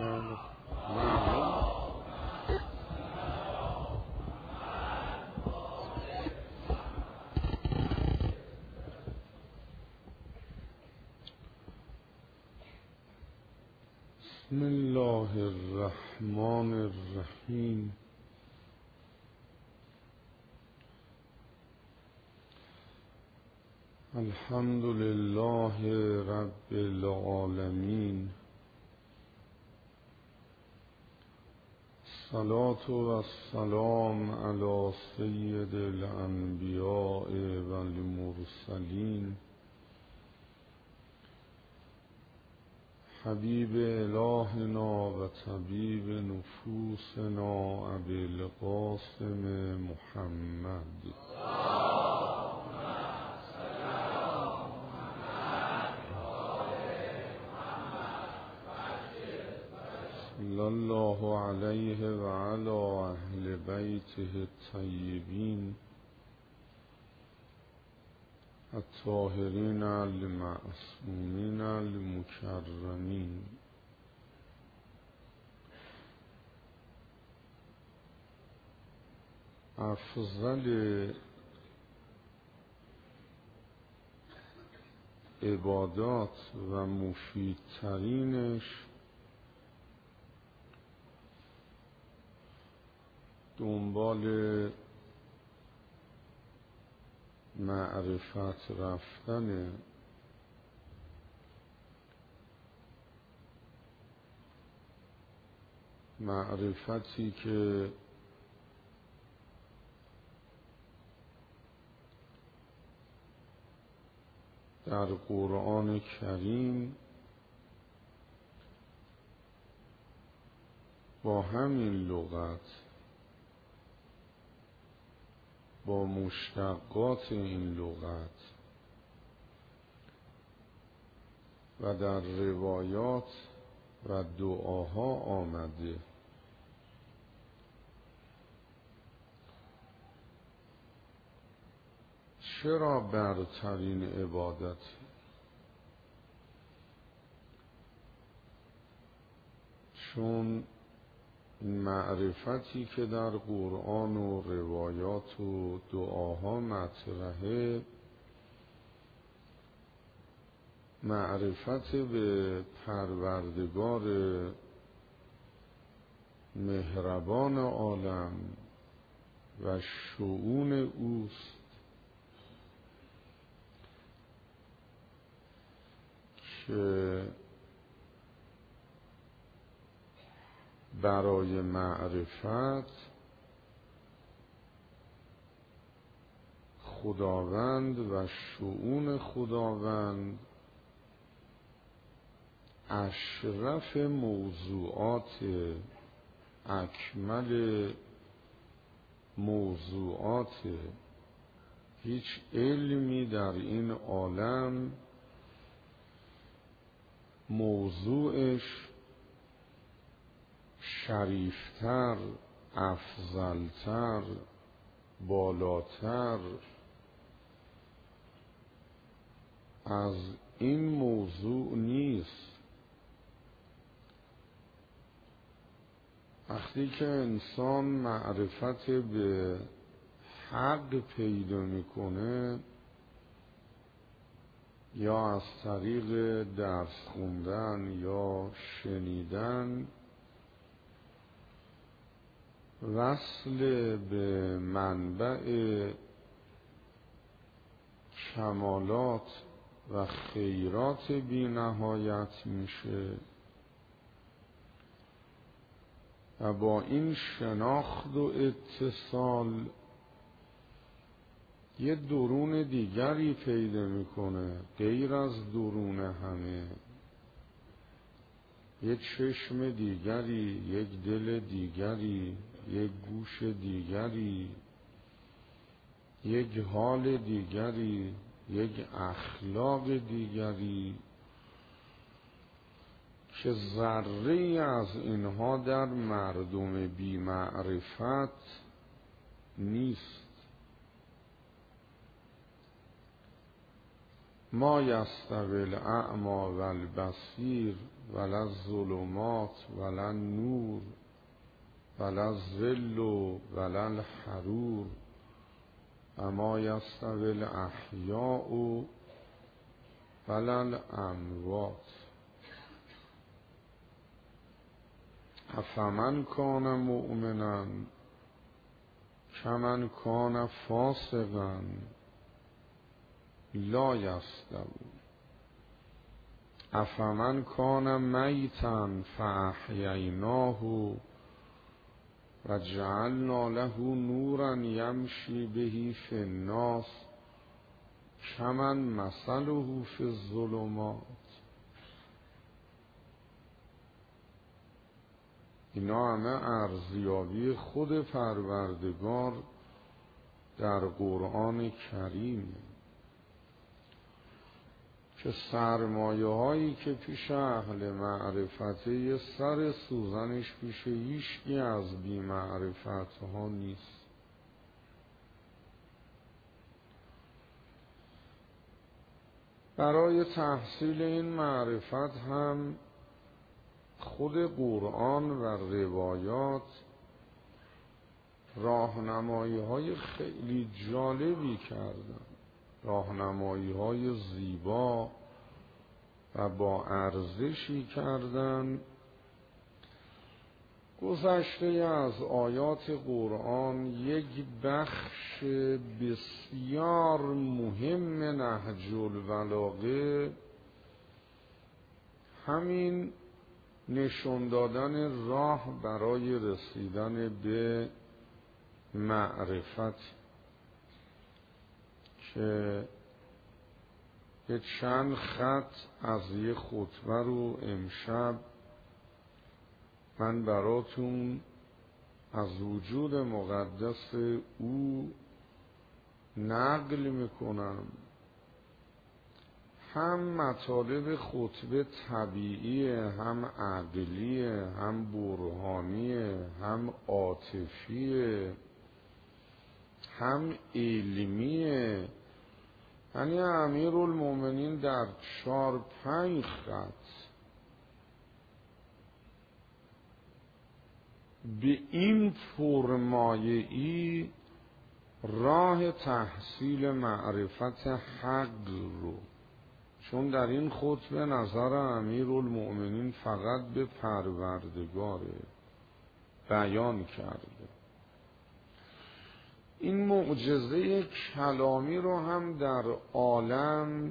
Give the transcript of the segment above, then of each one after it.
بسم الله الرحمن الرحیم. الحمد لله رب العالمین. الصلاة والسلام علی سید الانبیاء والمرسلین حبیب الهنا و طبیب نفوسنا ابی القاسم محمد صلی الله علیه و علی اهل بیته الطیبین الطاهرین المعصومین المکرمین. افضل عبادات و مفیدترینش دنبال معرفت رفتن، معرفتی که در قرآن کریم با همین لغت، با مشتقات این لغت و در روایات و دعاها آمده. چرا برترین عبادت؟ چون معرفتی که در قرآن و روایات و دعاها مطرحه، معرفت به پروردگار مهربان عالم و شؤون اوست که برای معرفت خداوند و شؤون خداوند اشرف موضوعات، اکمل موضوعات. هیچ علمی در این عالم موضوعش شریفتر، افضلتر، بالاتر از این موضوع نیست. وقتی که انسان معرفت به حق پیدا میکنه، یا از طریق درس خوندن یا شنیدن، وصل به منبع کمالات و خیرات بی نهایت میشه و با این شناخت و اتصال یه درون دیگری پیدا میکنه، غیر از درون همه، یه چشم دیگری، یک دل دیگری، یک گوش دیگری، یک حال دیگری، یک اخلاق دیگری که ذره از اینها در مردم بی معرفت نیست. ما یستوی الاعمی والبصیر ولا الظلمات ولا النور ولا الظل ولا الحرور اما یستوی الاحیاء ولا الاموات افمن کان مؤمنا کمن کان فاسقا لا یستوون افمن کان میتا فاحییناه و جعلنا له نورا یمشی به فی الناس کمن مثله فی الظلمات. اینا همه ارزیابی خود پروردگار در قرآن کریم که سرمایه هایی که پیش اهل معرفته یه سر سوزنش پیش هیچکی از بی معرفت ها نیست. برای تحصیل این معرفت هم خود قرآن و روایات راهنمایی های خیلی جالبی کردن، راهنمایی های زیبا و با ارزشی کردن. گذشته از آیات قرآن یک بخش بسیار مهم نهج البلاغه همین نشون دادن راه برای رسیدن به معرفت که یه چند خط از یه خطبه رو امشب من براتون از وجود مقدس او نقل میکنم. هم مطالب خطبه طبیعیه، هم عقلیه، هم برهانیه، هم عاطفیه، هم علمیه. یعنی امیرالمومنین در 4-5 خط به این پرمایه‌ای راه تحصیل معرفت حق رو، چون در این خطبه نظر امیرالمومنین فقط به پروردگاره، بیان کرده. این معجزه کلامی رو هم در عالم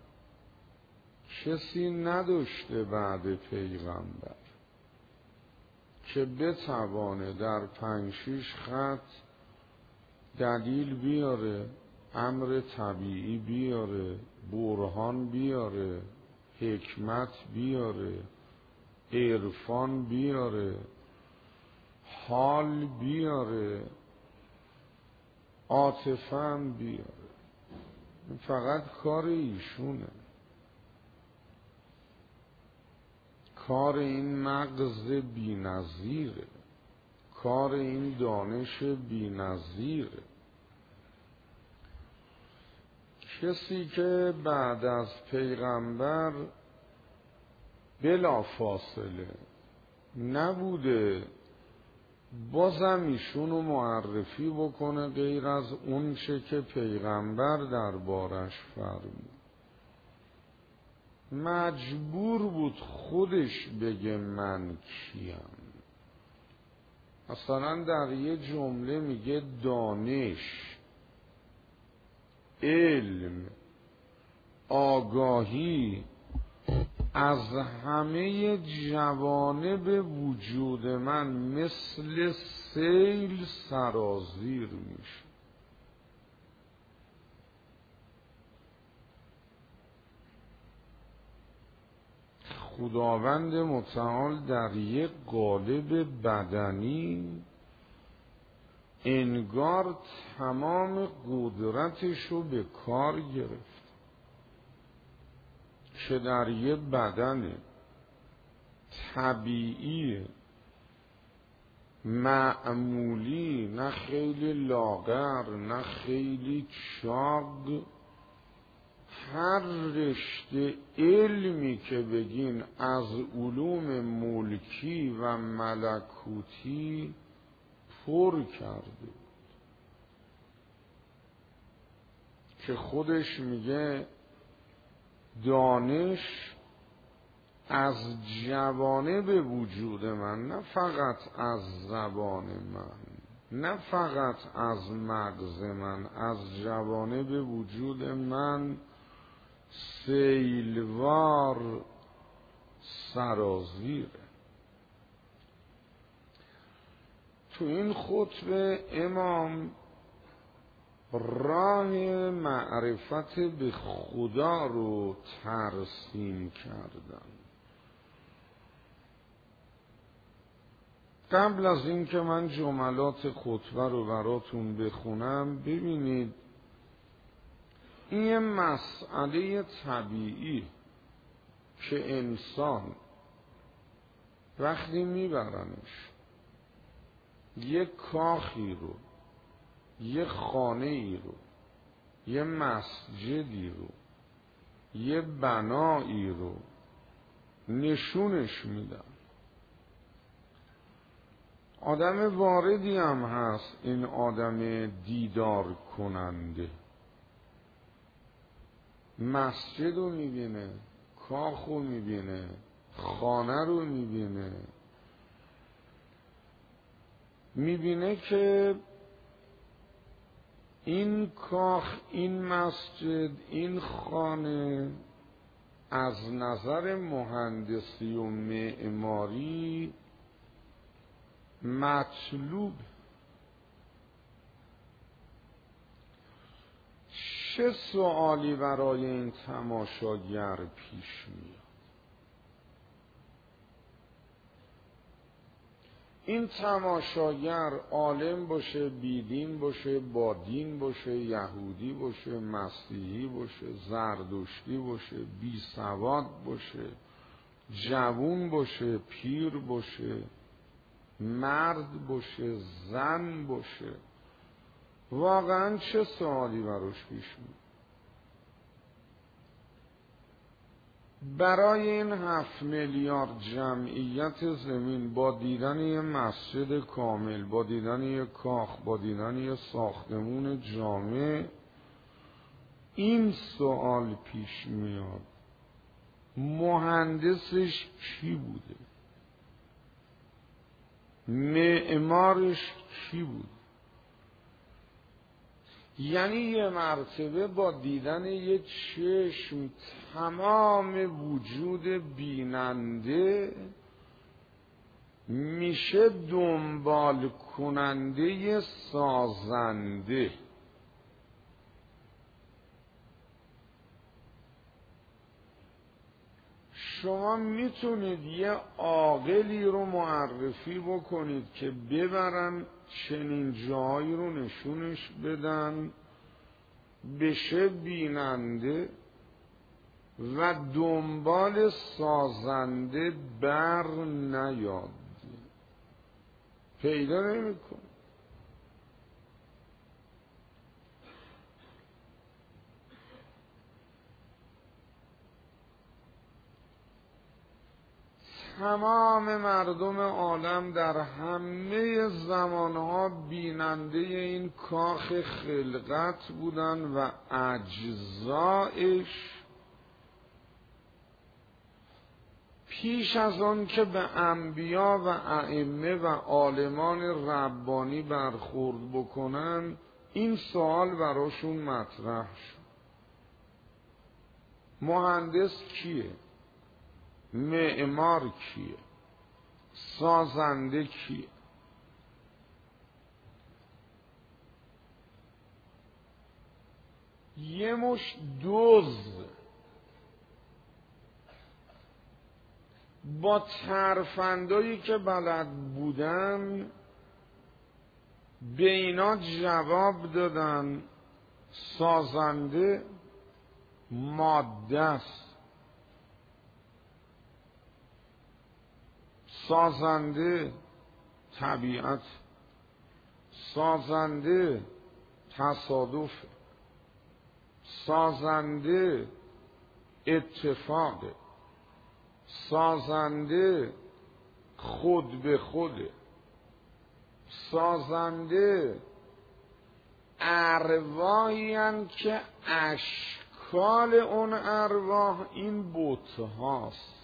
کسی نداشته بعد پیغمبر که بتوانه در 5-6 خط دلیل بیاره، امر طبیعی بیاره، برهان بیاره، حکمت بیاره، عرفان بیاره، حال بیاره، عاطفه هم بیاره. فقط کار ایشونه، کار این مغز بی نظیره، کار این دانش بی نظیره. کسی که بعد از پیغمبر بلا فاصله نبوده بازم ایشونو معرفی بکنه غیر از اون چه که پیغمبر دربارش فرمود، مجبور بود خودش بگه من کیم. مثلا در یه جمله میگه دانش، علم، آگاهی از همه جوانب وجود من مثل سیل سرازیر میشه. خداوند متعال در یک قالب بدنی انگار تمام قدرتشو به کار گرفت که در یک بدن طبیعی معمولی، نه خیلی لاغر نه خیلی چاق، هر رشته علمی که بگین از علوم ملکی و ملکوتی پر کرده که خودش میگه دانش از جوانب وجود من، نه فقط از زبان من، نه فقط از مغز من، از جوانب وجود من سیلوار سرازیره. تو این خطبه امام راه معرفت به خدا رو ترسیم کردن. قبل از این که من جملات خطبه رو براتون بخونم، ببینید این مسئله طبیعی که انسان وقتی میبرنش یه کاخی رو، یه خانه ای رو، یه مسجدی رو، یه بنایی رو نشونش میدن، آدم واردی هم هست این آدم دیدار کننده، مسجد رو میبینه، کاخ رو میبینه، خانه رو میبینه، میبینه که این کاخ، این مسجد، این خانه از نظر مهندسی و معماری مطلوب. چه سوالی برای این تماشاگر پیش میاد؟ این تماشاگر عالم باشه، بیدین باشه، با دین باشه، یهودی باشه، مسیحی باشه، زردشتی باشه، بی سواد باشه، جوون باشه، پیر باشه، مرد باشه، زن باشه، واقعا چه سوالی براش پیش میاد؟ برای این 7 میلیارد جمعیت زمین با دیدن یه مسجد کامل، با دیدن یه کاخ، با دیدن یه ساختمون جامع، این سوال پیش میاد: مهندسش کی بوده؟ معمارش کی بود؟ یعنی یه مرتبه با دیدن یه چشم تمام وجود بیننده میشه دنبال کننده سازنده. شما میتونید یه عاقلی رو معرفی بکنید که ببرن چنین جایی رو نشونش بدن، بشه بیننده و دنبال سازنده بر نیاد، پیدا نمی‌کنه. تمام مردم عالم در همه زمانها بیننده این کاخ خلقت بودن و اجزایش پیش از آن که به انبیا و ائمه و عالمان ربانی برخورد بکنن، این سوال براشون مطرح شد: مهندس کیه؟ معمار کیه؟ سازنده کیه؟ یه مش دزد با ترفندایی که بلد بودن به اینا جواب دادن: سازنده ماده است، سازنده طبیعت، سازنده تصادف، سازنده اتفاقه. سازنده خود به خوده. سازنده ارواحی هستند که اشکال اون ارواح این بت هاست،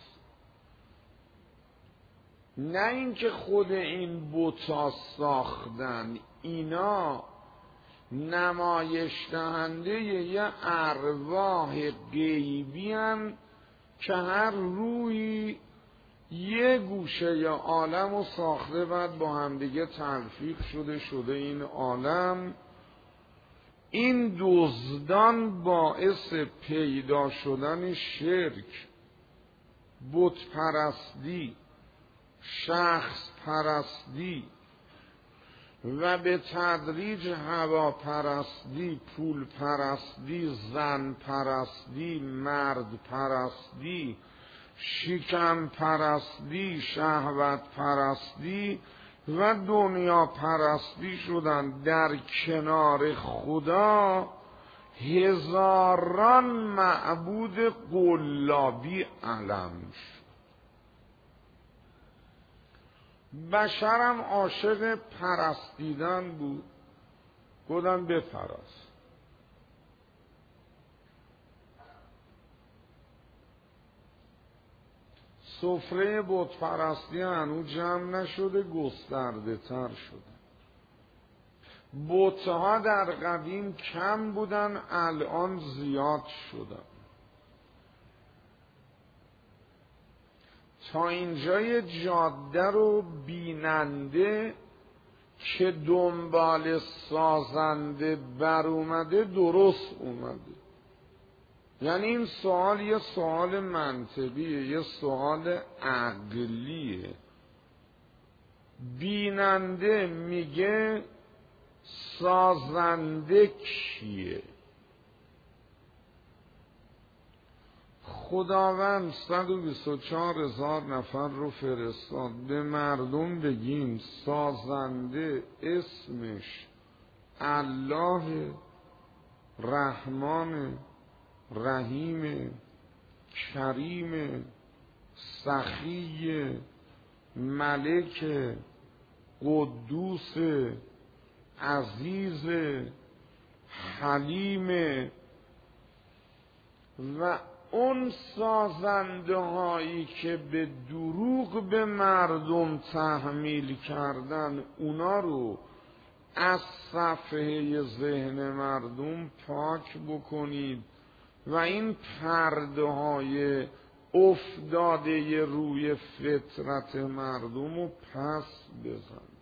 نه اینکه خود این بت ها ساختن. اینا نمایش دهنده یه ارواح غیبی هستند که هر روحی یه گوشه یا عالم رو ساخته، بعد با همدیگه تلفیق شده این عالم. این دزدان باعث پیدا شدن شرک، بت پرستی، شخص پرستی و به تدریج هوا پرستی، پول پرستی، زن پرستی، مرد پرستی، شکم پرستی، شهوت پرستی و دنیا پرستی شدن. در کنار خدا هزاران معبود قلابی علم شد. بشرم عاشق پرستیدن بود، گفتن بپرست. سفره بت پرستی هنوز جمع نشده، گسترده تر شده. بت‌ها در قدیم کم بودن، الان زیاد شدن. تا اینجای جاده رو بیننده که دنبال سازنده بر اومده درست اومده. یعنی این سوال یه سوال منطقیه، یه سوال عقلیه. بیننده میگه سازنده کیه؟ خداوند 124,000 نفر رو فرستاد. به مردم بگیم سازنده اسمش الله، رحمان، رحیم، کریم، سخی، ملک، قدوس، عزیز، حلیم. و اون سازنده هایی که به دروغ به مردم تحمیل کردن، اونا رو از صفحه ذهن مردم پاک بکنید و این پرده های افتاده روی فطرت مردم رو پس بزنید.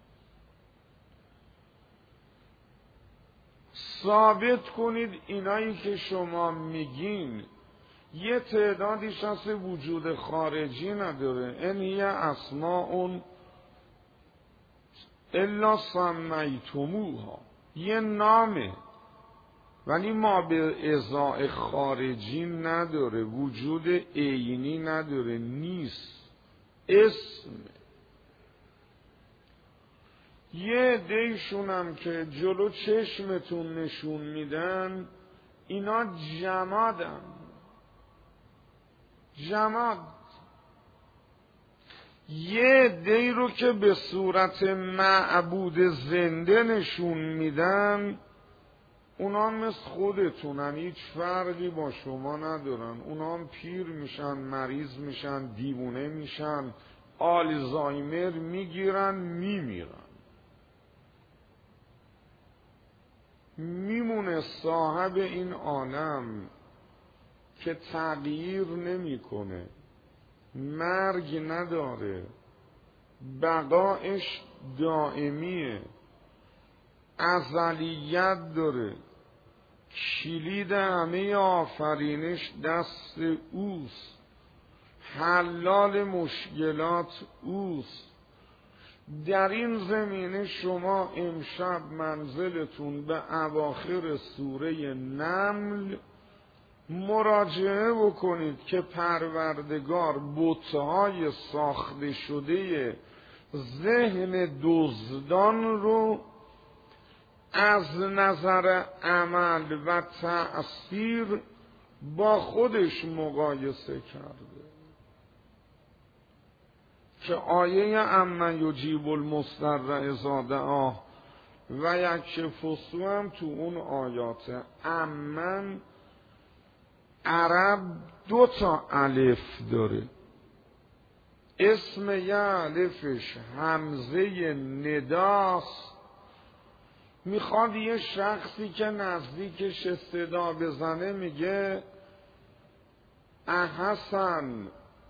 ثابت کنید اینایی که شما میگین یه تعدادیش هست وجود خارجی نداره. این هی اسماء الا سمیتموها، یه نامه ولی ما به ازاء خارجی نداره، وجود عینی نداره، نیست، اسم. یه عده‌شونم که جلو چشمتون نشون میدن، اینا جمادن، جماد. یه عده‌ای رو که به صورت معبود زنده نشون میدن، اونا مثل خودتونن، هیچ فرقی با شما ندارن. اونا هم پیر میشن، مریض میشن، دیوونه میشن، آلزایمر میگیرن، میمیرن. میمونه صاحب این عالم که تغییر نمیکنه، مرگ نداره، بقایش دائمیه، ازلیت داره، کلید همه آفرینش دست اوست، حلال مشکلات اوست. در این زمینه شما امشب منزلتون به اواخر سوره نمل مراجعه بکنید که پروردگار بت‌های ساخته شده ذهن دزدان رو از نظر عمل و تأثیر با خودش مقایسه کرده که آیه امن یجیب المضطر اذا دعاه و یکشف السوء هم تو اون آیات. امن عرب 2 الف داره، اسم یه الفش همزه نداست، میخواد یه شخصی که نزدیکش صدا بزنه میگه احسن،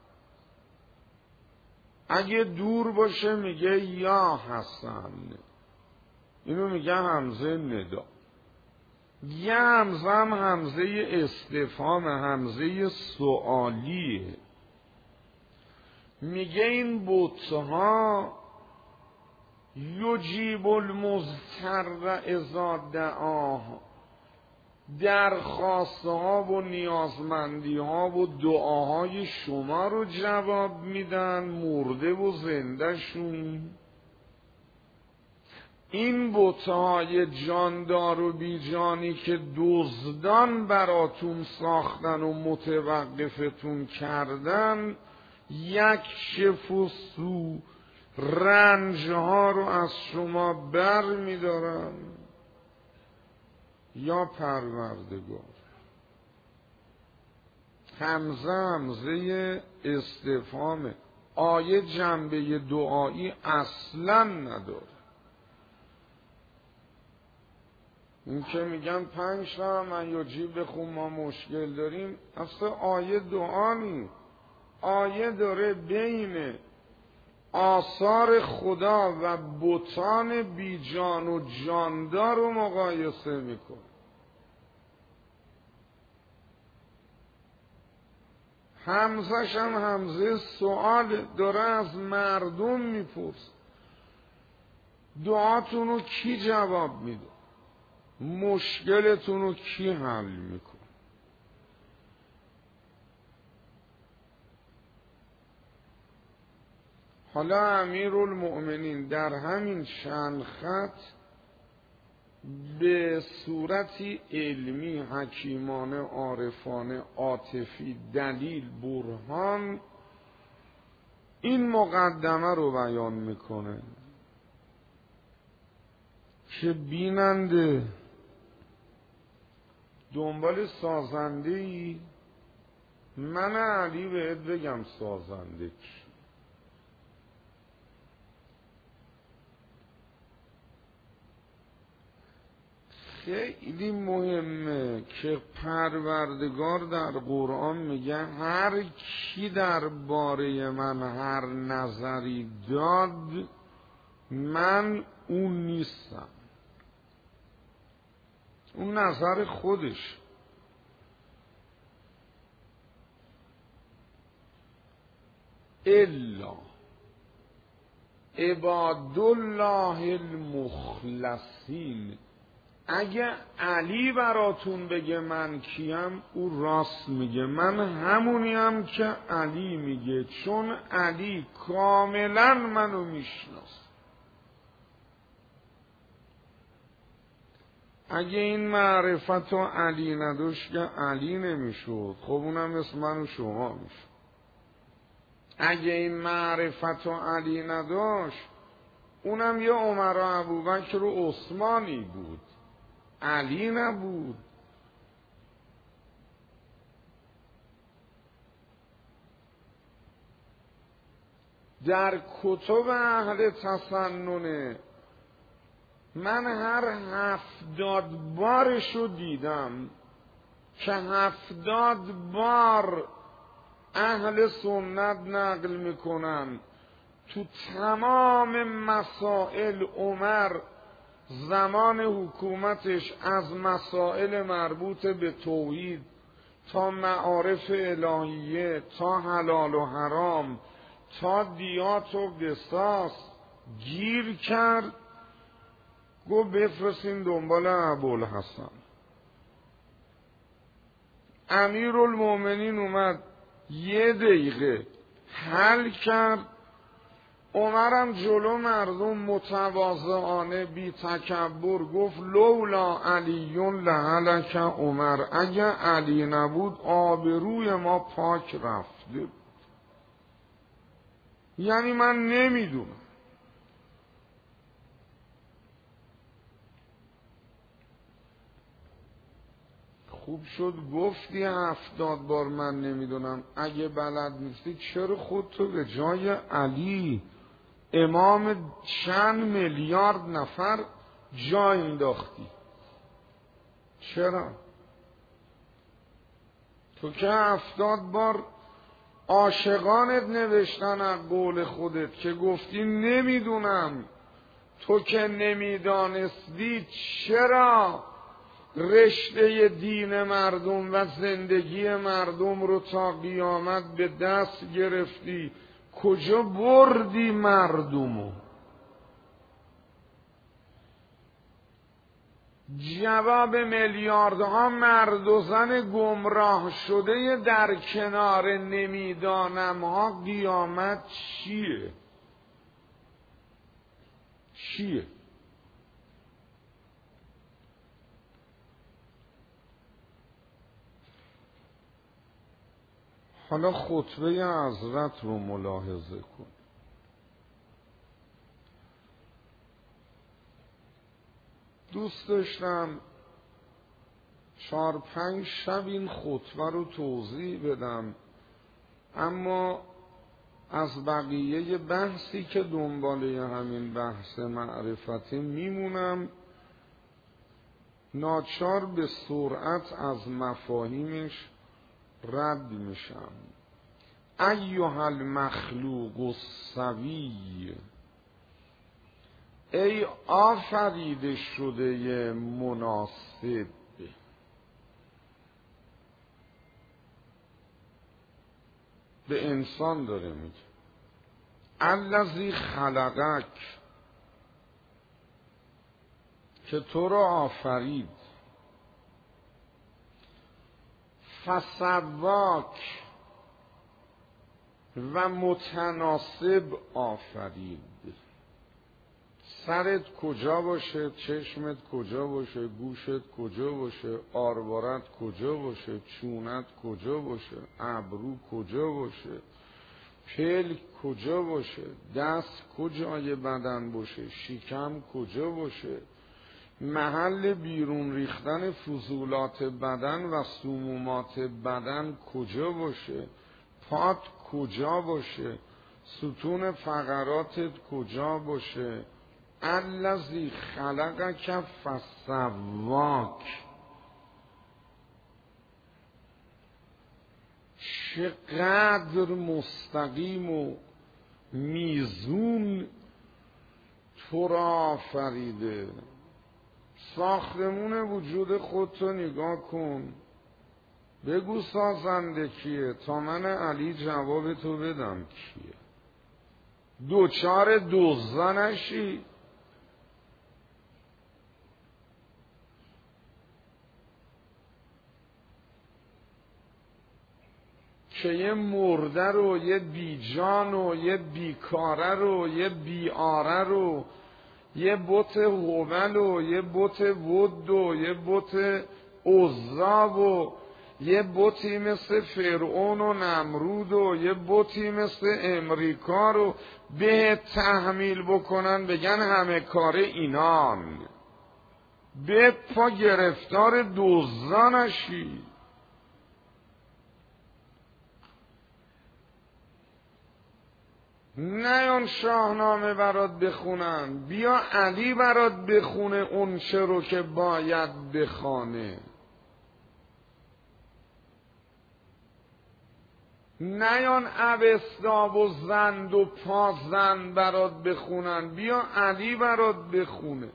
اگه دور باشه میگه یا حسن، اینو میگه همزه ندا. یه همزه هم همزه استفهام، همزه سوالیه. میگه این بتها یجیب المضطر اذا دعاه، درخواسته ها و نیازمندی ها و دعاهای شما رو جواب میدن، مرده و زنده شون. این بتهای جاندار و بیجانی که دزدان براتون ساختن و متوقفتون کردن، یکشف السوء، رنجها رو از شما بر میدارن. یا پروردگار، همزه استفهام. آیه جنبه دعایی اصلا نداره. این که میگن 5 تا من یجیب بخون ما مشکل داریم، اصلا آیه دعا نیست. آیه داره بین آثار خدا و بتان بیجان و جاندار رو مقایسه میکنه. همزش هم همزه سوال داره، از مردم میپرس دعاتون رو کی جواب میده، مشکلتون رو کی حل میکنه. حالا امیرالمؤمنین در همین چند خط به صورتی علمی، حکیمانه، عارفانه، عاطفی، دلیل، برهان این مقدمه رو بیان میکنه که بیننده دنبال سازنده‌ای، من علی بهت بگم سازنده کی. خیلی مهمه که پروردگار در قرآن میگه هر کی درباره من هر نظری داد من اون نیستم، اون نظر خودش. الا عباد الله المخلصین. اگه علی براتون بگه من کیم، او راست میگه، من همونیم که علی میگه، چون علی کاملا منو میشناسه. اگه این معرفت رو علی نداشت که علی نمیشد، خب اونم مثل من و شما میشد. اگه این معرفت رو علی نداشت، اونم یه عمر و ابوبکر و عثمانی بود، علی نبود. در کتب اهل تسننه من هر 70 بارشو دیدم که 70 بار اهل سنت نقل میکنن تو تمام مسائل عمر زمان حکومتش، از مسائل مربوط به توحید تا معارف الهیه تا حلال و حرام تا دیات و قصاص گیر کرد، گفت بفرستین دنبال ابوالحسن. امیرالمؤمنین اومد 1 دقیقه حل کرد، عمرم جلو مردم متواضعانه بی تکبر گفت لولا علی لهلک عمر، اگه علی نبود آبروی ما پاک رفته بود. یعنی من نمیدونم. خوب شد گفتی 70 بار من نمیدونم. اگه بلد نیستی چرا خودتو به جای علی امام چند میلیارد نفر جا انداختی؟ چرا؟ تو که 70 بار عاشقانت نوشتن از قول خودت که گفتی نمیدونم. تو که نمیدانستی چرا رشته دین مردم و زندگی مردم رو تا قیامت به دست گرفتی؟ کجا بردی مردمو؟ جواب میلیاردها مرد و زن گمراه شده در کنار نمیدانم ها قیامت چیه؟ چیه؟ حالا خطبه حضرت رو ملاحظه کن. دوست داشتم 4-5 شب این خطبه رو توضیح بدم، اما از بقیه بحثی که دنباله همین بحث معرفتی میمونم، ناچار به سرعت از مفاهیمش رد میشم. ایها المخلوق السوی، ای آفریده شده مناسب. به انسان داره میگه. الذی خلقک، که تو را آفرید، فسواک، و متناسب آفرید. سرت کجا باشه، چشمت کجا باشه، گوشت کجا باشه، آروارت کجا باشه، چونت کجا باشه، ابرو کجا باشه، پلک کجا باشه، دست کجای بدن باشه، شکم کجا باشه، محل بیرون ریختن فضولات بدن و سمومات بدن کجا باشه، پات کجا باشه، ستون فقراتت کجا باشه. الذی خلقک فسواک. چقدر مستقیم و میزون تو را آفریده. ساختمون وجود خودتو نگاه کن، بگو سازنده کیه تا من علی جواب تو بدم کیه. دوچار دزدا نشی. که یه مرده رو، یه بیجان رو، یه بیکاره رو، یه بیاره رو، یه بت هوبل و یه بت ود و یه بت عزا و یه بتی مثل فرعون و نمرود و یه بتی مثل امریکا رو به تحمیل بکنن، بگن همه کار اینان. به پا گرفتار دزدا نشی. نیان شاهنامه برات بخونن، بیا علی برات بخونه اون چه رو که باید بخوانه. نیان اوستا و زند و پازند برات بخونن، بیا علی برات بخونه.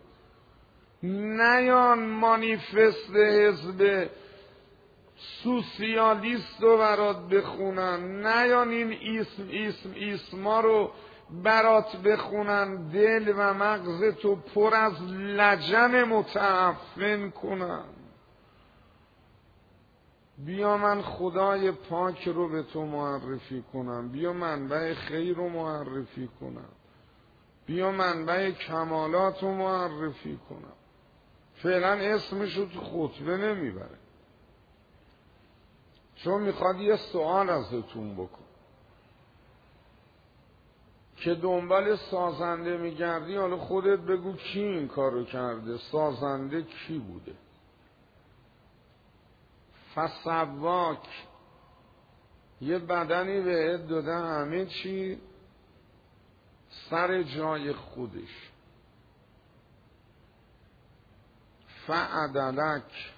نیان مانیفست حزب سوسیالیست رو برات بخونن، نیان این اسما رو برات بخونن، دل و مغز تو پر از لجن متعفن کنن. بیا من خدای پاک رو به تو معرفی کنم، بیا منبع خیر رو معرفی کنم. بیا منبع کمالات رو معرفی کنم. فعلا اسمش رو تو خطبه نمیبره، چون میخواد یه سوال ازتون بکن که دنبال سازنده میگردی. حالا خودت بگو کی این کارو کرده، سازنده کی بوده. فسواک یه بدنی بهت داده، همه چی سر جای خودش. فعدلک،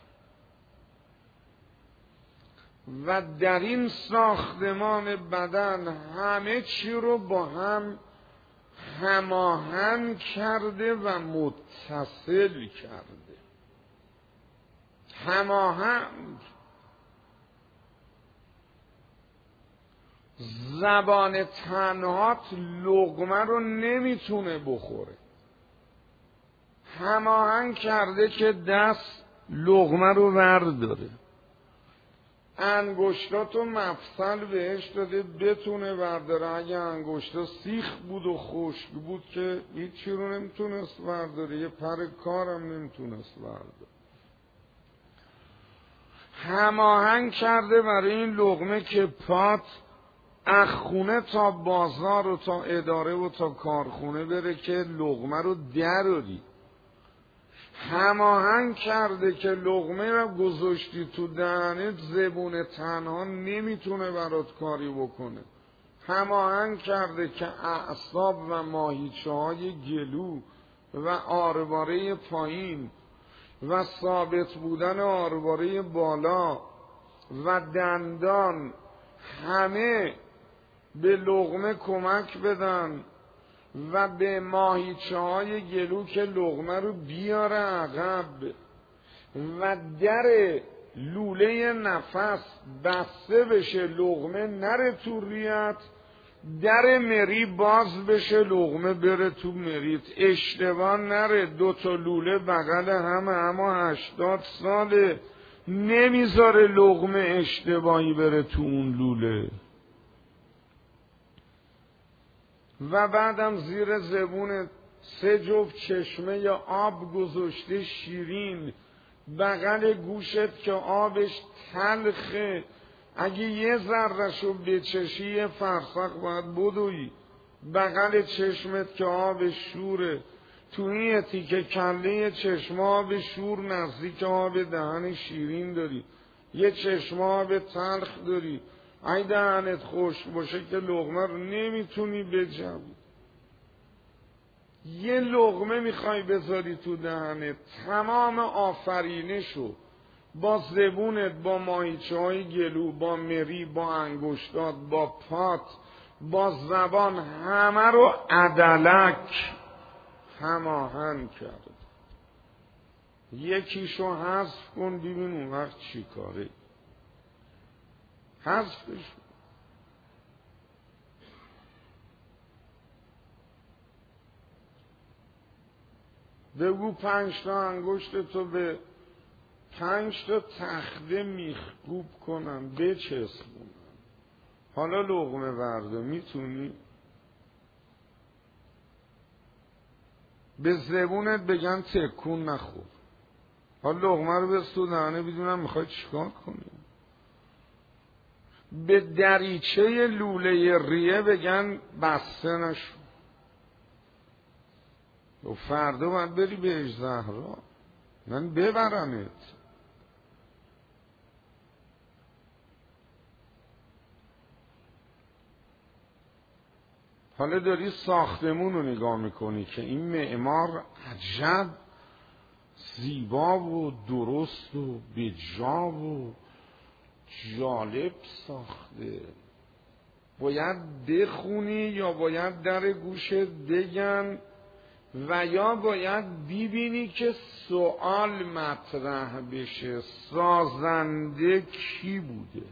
و در این ساختمان بدن همه چی رو با هم هماهنگ کرده و متصل کرده. هماهنگ. زبان تنهات لقمه رو نمیتونه بخوره، هماهنگ کرده که دست لقمه رو ورداره. انگشتات و مفصل بهش داده بتونه ورداره. اگه انگشتا سیخ بود و خشک بود که هیچی رو نمیتونست ورداره، یه پر کارم نمیتونست ورداره. هماهنگ کرده برای این لقمه که پات از خونه تا بازار و تا اداره و تا کارخونه بره که لقمه رو دراری. هماهنگ کرده که لقمه رو گذاشتی تو دهنت، زبون تنها نمیتونه برات کاری بکنه. هماهنگ کرده که اعصاب و ماهیچه های گلو و آرواره پایین و ثابت بودن آرواره بالا و دندان همه به لقمه کمک بدن و به ماهیچه های گلو که لقمه رو بیاره عقب و در لوله نفس بسته بشه، لقمه نره تو ریت، در مری باز بشه، لقمه بره تو مریت، اشتباه نره. 2 لوله بغل همه، اما 80 ساله نمیذاره لقمه اشتباهی بره تو اون لوله. و بعدم زیر زبون 3 جفت چشمه یا آب گذاشته شیرین، بغل گوشت که آبش تلخه، اگه یه ذرهشو بچشی یه فرسخ باید بدوی. بغل چشمت که آب شوره، تو این تیکه کله چشم آب شور نزدیک آب دهن شیرین داری، یه چشم آب تلخ داری. ای دهنت خشک باشه که لقمه رو نمیتونی بجوی. یه لقمه میخوای بذاری تو دهنت، تمام آفرینشو با زبونت، با ماهیچه های گلو، با مری، با انگشتات، با پات، با زبان، همه رو عدلک هماهنگ کرد. یکیشو حذف کن ببین اون وقت چی کاره. حذفش بگو 5 تا انگشت تو به 5 تا تخته میخکوب کنم بچسبونم. حالا لقمه ورده میتونی؟ به زبونت بگن تکون نخور. حالا لقمه رو بس تو دهنه بدونم میخوای چیکار کنی. به دریچه لوله ریه بگن بسته نشو. و فردا باید بری بهش زهرا، من ببرمت. حالا داری ساختمون رو نگاه میکنی که این معمار عجب زیبا و درست و بجا و جالب ساخته. باید بخونی یا باید در گوشت بگن و یا باید ببینی که سوال مطرح بشه سازنده کی بوده.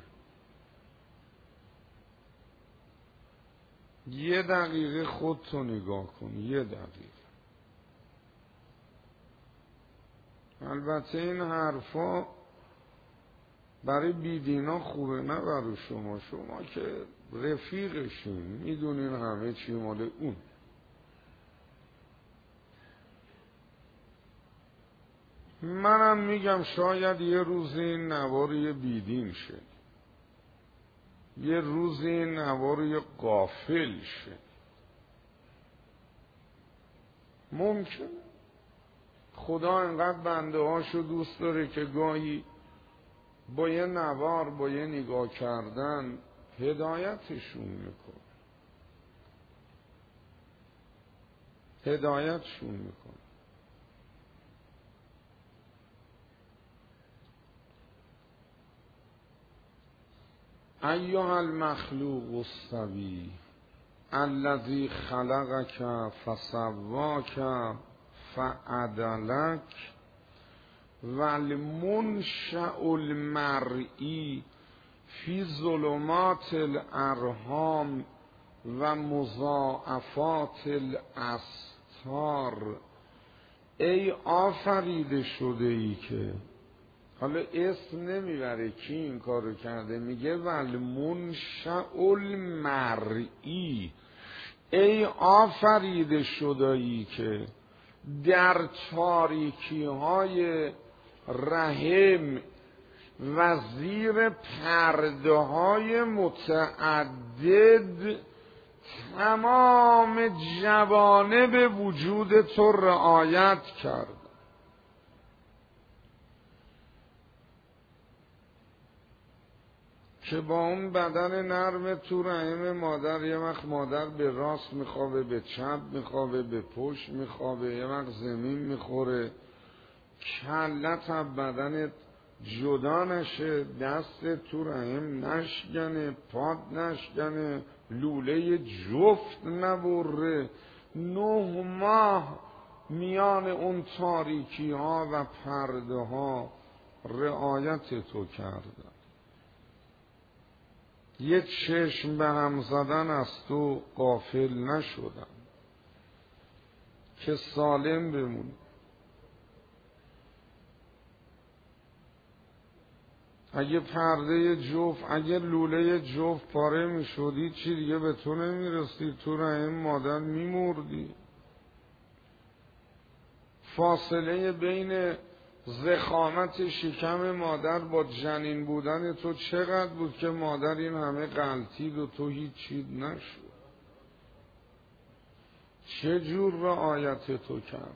1 دقیقه خودتو نگاه کن، 1 دقیقه. البته این حرفا برای بیدینا خوبه، نه برای شما. شما که رفیقشین، میدونین همه چی مال اون. منم میگم شاید یه روزی این نواری بیدین شه، یه روزی این نواری غافل شه، ممکن. خدا انقدر بنده هاشو دوست داره که گاهی با یه نوار، با یه نگاه کردن هدایتشون میکنه، هدایتشون میکنه. ایها المخلوق السوی الذی خلقک فسواک فعدلک والمنشأ المرئی فی ظلمات الارحام و مضاعفات الاستار. ای آفریده شده ای که، حالا اسم نمیبره کی این کارو کرده، میگه والمنشأ المرئی، ای آفریده شده ای که در تاریکی های رحم و زیر پرده های متعدد تمام جوانب وجود تو رعایت کرد. که با اون بدن نرم تو رحم مادر، یه وقت مادر به راست میخوابه، به چپ میخوابه، به پشت میخوابه، یه وقت زمین میخوره، کلت از بدنت جدا نشه، دست تو رحم نشکنه، پاد نشکنه، لوله جفت نبره. 9 ماه میان اون تاریکی ها و پرده ها رعایت تو کردن. یه چشم به هم زدن از تو غافل نشدن که سالم بمونی. اگه پرده جفت، اگه لوله جفت پاره می شدی، چی دیگه به تو نمی رسید، تو رحم مادر می مردی. فاصله بین ضخامت شکم مادر با جنین بودن تو چقدر بود که مادر این همه غلطید و تو هیچ چیز نشد؟ چه جور رعایت تو کرد؟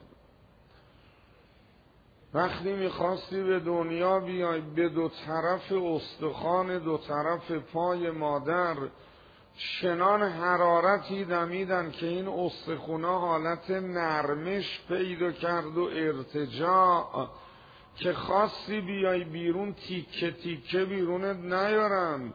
وقتی میخواستی به دنیا بیای، به 2 طرف استخوان 2 طرف پای مادر چنان حرارتی دمیدن که این استخونا حالت نرمش پیدا کرد و ارتجاع، که خواستی بیای بیرون تیکه تیکه بیرونت نیارن،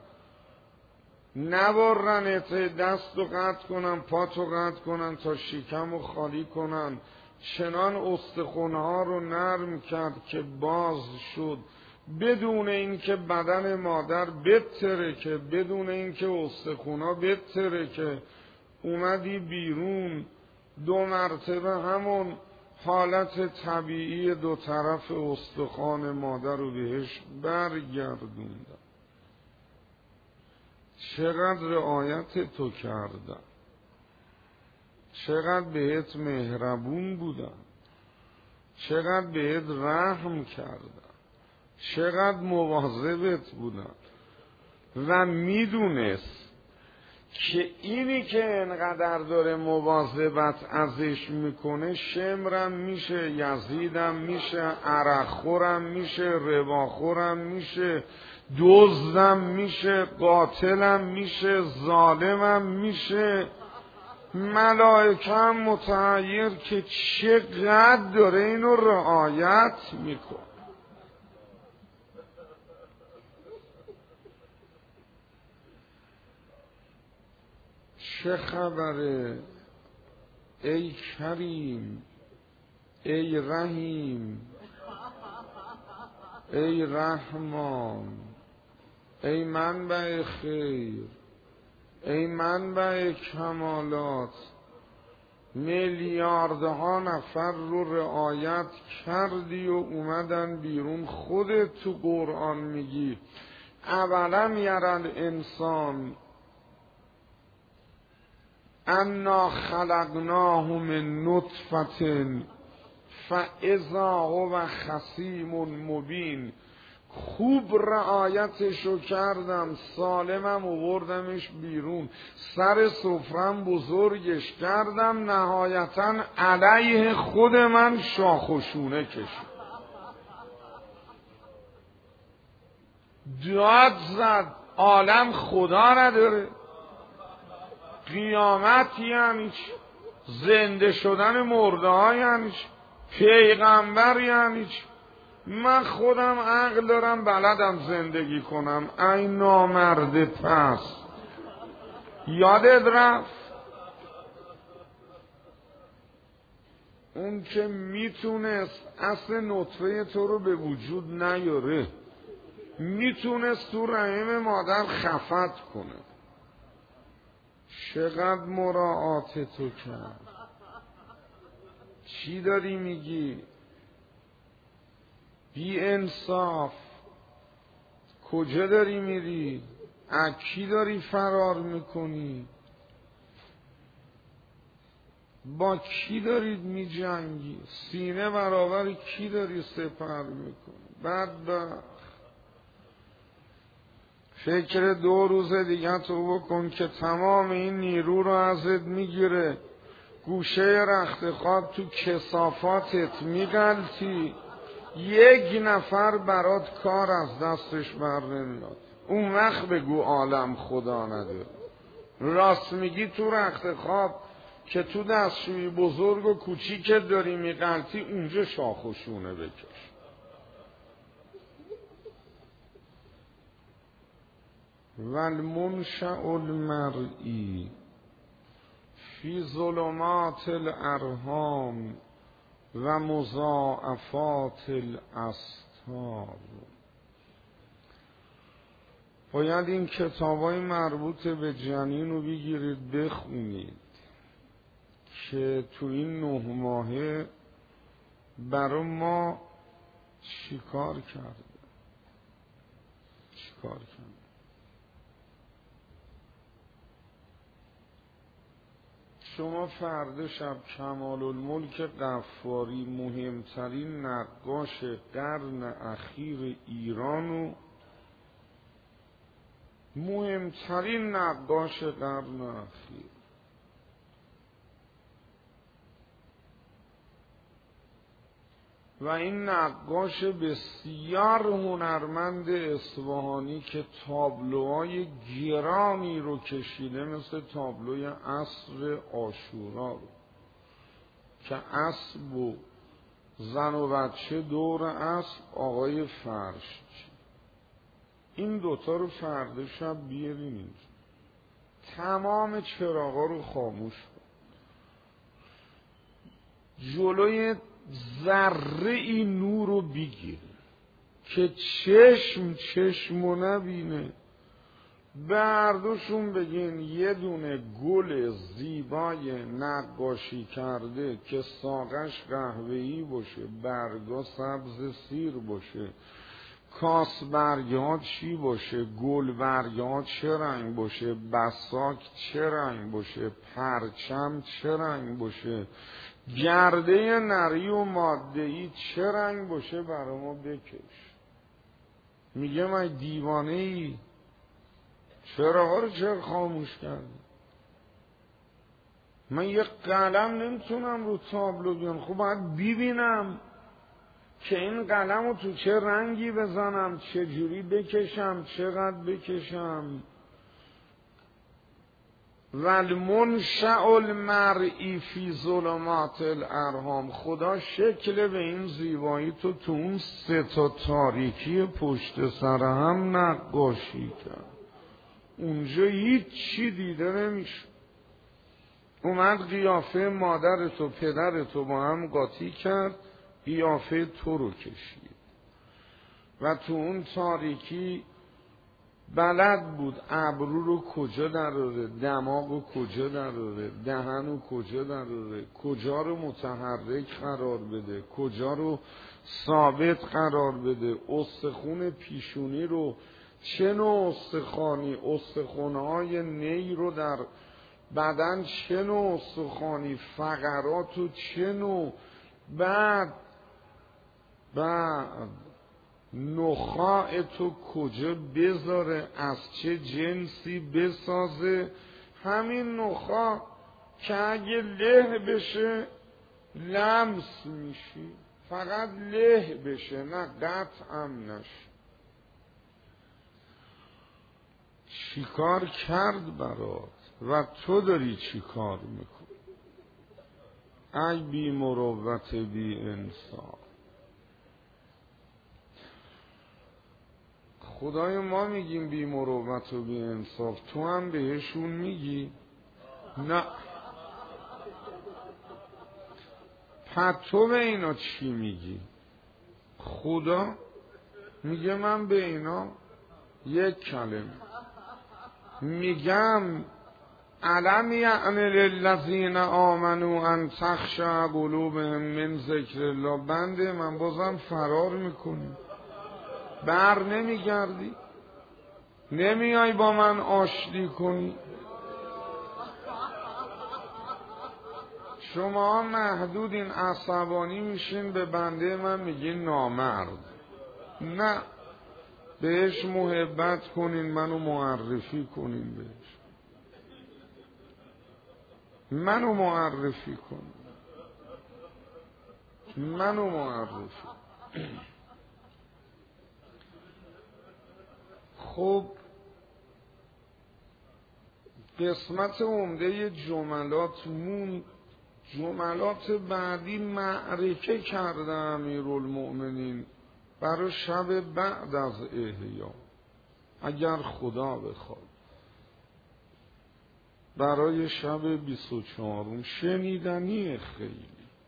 نبرنت، دست رو قطع کنن، پات رو قطع کنن تا شکم رو خالی کنن. چنان استخوانها رو نرم کرد که باز شد، بدون اینکه بدن مادر بترکه، بدون اینکه استخوانها بترکه. اومدی بیرون، 2 مرتبه همون حالت طبیعی 2 طرف استخوان مادر رو بهش برگردوندن. چقدر رعایت تو کردن، چقدر بهت مهربون بودن، چقدر بهت رحم کردن، چقدر مواظبت بودن. و میدونست که اینی که انقدر داره مواظبت ازش میکنه، شمرم میشه، یزیدم میشه، عرقخورم میشه، رباخورم میشه، دزدم میشه، قاتلم میشه، ظالمم میشه. ملائکه هم متحیر که چقدر داره اینو رعایت میکنه. چه خبره ای کریم، ای رحیم، ای رحمان، ای منبع خیر، ای منبع کمالات. میلیاردها نفر رو رعایت کردی و اومدن بیرون. خودت تو قرآن میگی اولم یرن انسان انا خلقناه من نطفة فاذا هو خصیم مبین. خوب رعایتشو کردم، سالمم آوردمش بیرون، سر سفرم بزرگش کردم، نهایتا علیه خود من شاخ و شونه کشید. داد زد عالم خدا نداره، قیامت یعنی چی؟ زنده شدن مرده ها یعنی چی؟ پیغمبر یعنی چی؟ من خودم عقل دارم، بلدم زندگی کنم. ای نامرد پس، یادت رفت اون که میتونست اصل نطفه تو رو به وجود نیاره، میتونست تو رحم مادر خفت کنه، چقدر مراعات تو کرد. چی داری میگی؟ بی انصاف. کجا داری میری؟ از کی داری فرار میکنی؟ با کی دارید میجنگی؟ سینه برابر کی داری سپر میکنی؟ بدبخت. فکر 2 روز دیگه تو بکن که تمام این نیرو رو ازت میگیره، گوشه رخت خواب تو کثافاتت میغلطی، 1 نفر برات کار از دستش بر نمیاد. اون وقت بگو عالم خدا نداره. راست میگی، تو رخت خواب که تو دستشویی بزرگ و کوچیکت داری میغلطی، اونجا شاخ و شونه بکش. والمنشأ المرئی فی ظلمات الارحام و مضاعفات الاستار. باید این کتابای مربوط به جنین رو بگیرید بخونید که تو این 9 ماهه برای ما چیکار کرده. شما فردا شب کمال الملک غفاری، مهمترین نقاش قرن اخیر ایران و مهمترین نقاش قرن اخیر، و این نقاش بسیار هنرمند اصفهانی که تابلوهای گرانی رو کشیده، مثل تابلوی عصر عاشورا رو که اسب و زن و بچه دور اسب، آقای فرش. این 2 تا رو فردا شب بیارین اینجا، تمام چراغا رو خاموش کن، جلوی ذره این نور رو بگیر که چشمو نبینه. به هر دوشون بگین یه دونه گل زیبای نقاشی کرده که ساقش قهوه‌ای باشه، برگا سبز سیر باشه، کاس برگا چی باشه، گل برگا چه رنگ باشه، بساک چه رنگ باشه، پرچم چه رنگ باشه، گرده نری و ماده‌ای چه رنگ باشه برای ما بکش. میگه من دیوانه ای؟ چراغا رو چرا خاموش کردی؟ من یه قلم نمیتونم رو تابلو بیام، خب باید ببینم که این قلم رو تو چه رنگی بزنم، چه جوری بکشم، چقدر بکشم. والمنشأ المرئی فی ظلمات الارحام. خدا شکل به این زیبایی تو اون 3 تا تاریکی پشت سر هم نقاشی کرد. اونجا هیچ چی دیده نمیشه. اومد قیافه مادرت و پدرت رو با هم قاطی کرد، قیافه تو رو کشید و تو اون تاریکی بلد بود ابرو رو کجا دراره، دماغ رو کجا دراره، دهن رو کجا دراره، کجا رو متحرک قرار بده، کجا رو ثابت قرار بده، استخون پیشونی رو، چه نوع استخوانی، استخوان‌های نی رو در بدن چه نوع استخوانی، فقرات رو چه نوع، بعد نخاع تو کجا بذاره، از چه جنسی بسازه. همین نخاع که اگه له بشه لمس میشی، فقط له بشه نه قطع نشه. چیکار کرد برات و تو داری چیکار میکنی؟ ای بی مروت بی انصاف. خدای ما میگیم بی مروت و بی انصاف، تو هم بهشون میگی؟ نه. پس تو به اینا چی میگی؟ خدا میگه من به اینا یک کلمه میگم، الم یعن للذین آمنوا ان تخشع قلوبهم من ذکر الله. بنده من بازم فرار میکنی، بر نمیگردی، نمیای با من آشتی کنی. شما محدودین، عصبانی میشین، به بنده من میگین نامرد. نه، بهش محبت کنین، منو معرفی کنین بهش، منو معرفی کنین، منو معرفی. خب قسمت عمده جملات مون، جملات بعدی معرکه کرده امیرالمؤمنین برای شب بعد از احیا، اگر خدا بخواد، برای شب 24 شنیدنی. خیلی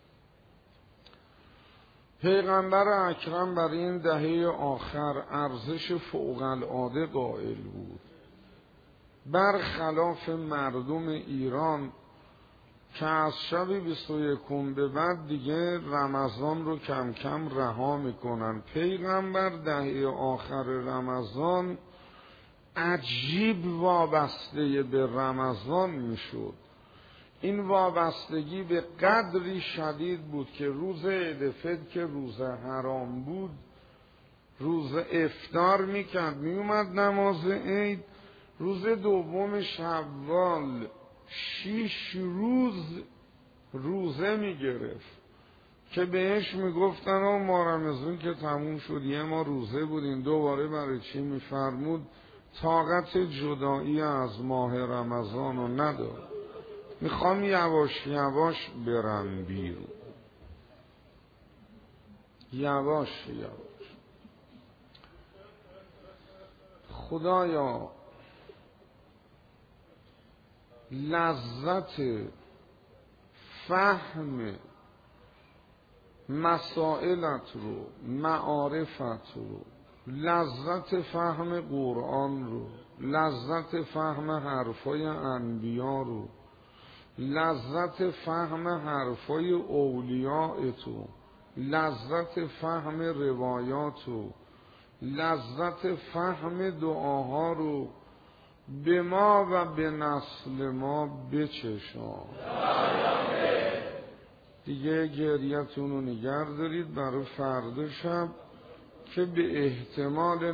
پیغمبر اکرم برای این دهه آخر ارزش فوق العاده قائل بود، برخلاف مردم ایران که از شب 21 به بعد دیگه رمضان رو کم کم رها میکنن. پیغمبر دهه آخر رمضان عجیب وابسته به رمضان میشد. این وابستگی به قدری شدید بود که روز عید فطر که روز حرام بود، روز افطار میکرد، میومد نماز عید، روز دوم شوال 6 روز روزه میگرفت که بهش میگفتن ما رمضان که تموم شد، یه ما روزه بودیم، دوباره برای چی؟ میفرمود طاقت جدایی از ماه رمضان رو ندارم، میخوام یواش یواش برم بیرون، یواش یواش. خدایا لذت فهم مسائلت رو، معارفت رو، لذت فهم قرآن رو، لذت فهم حرفای انبیا رو، لذت فهم حرفای اولیاء تو، لذت فهم روایات رو، لذت فهم دعاها رو به ما و به نسل ما بچشان. دیگه گریتون رو نگه دارید برای فردا شب که به احتمال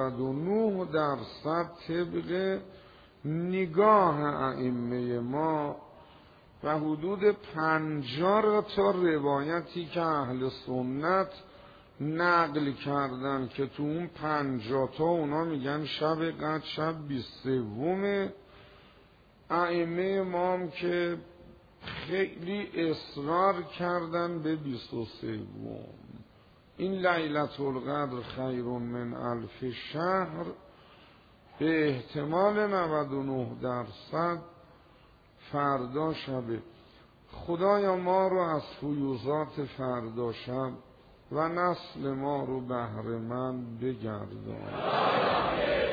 99% طبق نگاه ائمه ما و حدود 50 تا روایتی که اهل سنت نقل کردن که تو اون 50 تا اونا میگن شب قدر شب 23، ائمه ما هم که خیلی اصرار کردن به 23. این لیلة القدر خیر من الف شهر به احتمال 99% فردا شبه. خدایا ما رو از فیوزات فردا شب و نسل ما رو بهره‌مند بگردان.